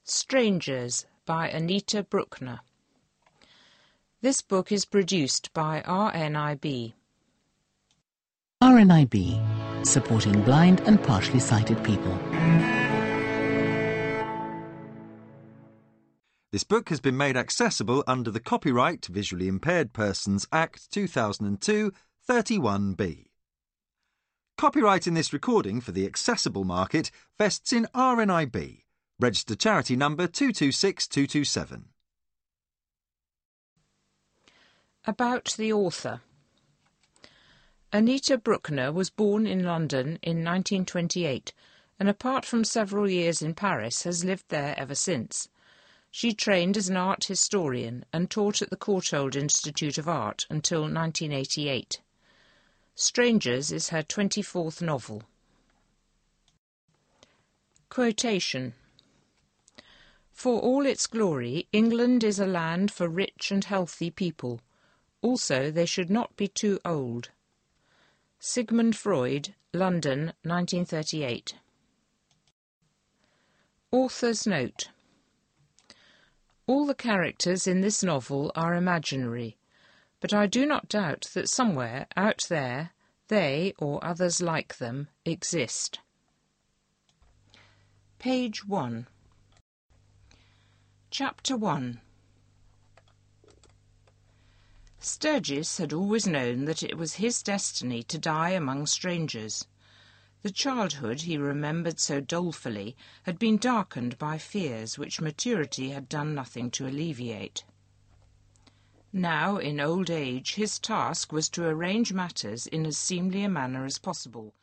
Strangers by Anita Bruckner. This book is produced by RNIB. RNIB, supporting blind and partially sighted people. This book has been made accessible under the Copyright Visually Impaired Persons Act 2002 31B. Copyright in this recording for the accessible market vests in RNIB, registered charity number 226227. About the author. Anita Bruckner was born in London in 1928 and apart from several years in Paris has lived there ever since. She trained as an art historian and taught at the Courtauld Institute of Art until 1988. Strangers is her 24th novel. Quotation. For all its glory, England is a land for rich and healthy people. Also, they should not be too old. Sigmund Freud, London, 1938. Author's note. All the characters in this novel are imaginary, but I do not doubt that somewhere out there they, or others like them, exist. Page 1. Chapter 1. Sturgis had always known that it was his destiny to die among strangers. The childhood he remembered so dolefully had been darkened by fears which maturity had done nothing to alleviate. Now, in old age, his task was to arrange matters in as seemly a manner as possible,